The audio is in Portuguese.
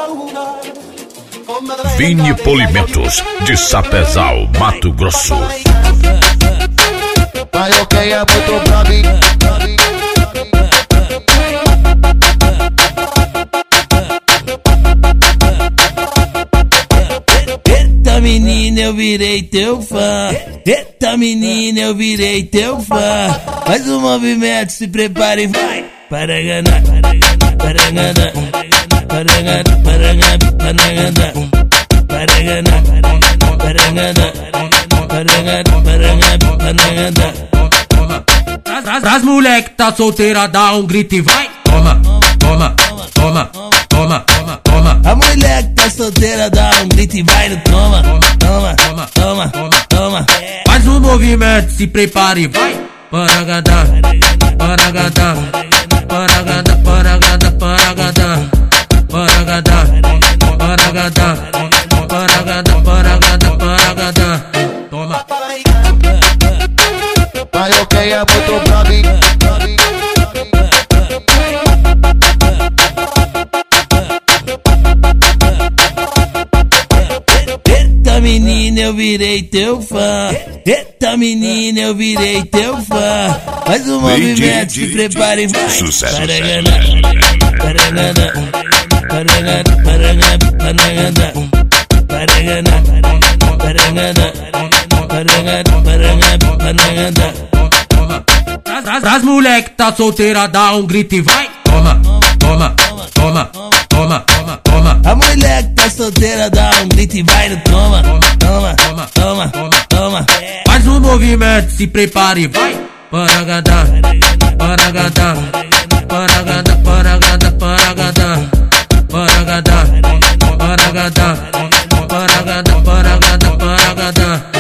Vini Polimentos, de Sapezal, Mato Grosso. Vai, ok, é muito bravinho. Eita menina, eu virei teu fã. Eita menina, eu virei teu fã. Faz um movimento, se prepare e vai. Parangana, parangana, parangana, parangana, parangana, parangana, parangana, parangana, parangana, parangana. Pras moleque que tá solteira, dá um grito e vai. Toma, toma, toma, toma, toma, toma. A mulher que tá solteira, dá um grito e vai no toma, toma, toma, toma, toma. Faz um movimento, se prepare e vai. Parangada, parangada, parangada, parangada, parangada, parangada, parangada, parangada, parangada, parangada. Toma. Vai, ok, é muito bravinho. Eita menina, eu virei teu fã. Eita menina, eu virei teu fã. Faz um movimento, se prepare e vai. Sucesso. Parangana, parangana, parangana, parangana, parangana, parangana, parangana, parangana, parangana, parangana. Pras moleque que tá solteira, dá um grito e vai. Toma, toma, toma, toma, toma, toma. A mulher que tá solteira, dá um grito e vai no toma, toma, toma, toma, toma. Faz um movimento, se prepare e vai. Parangada, parangada, parangada, parangada, parangada, parangada, parangada, parangada, parangada, parangada.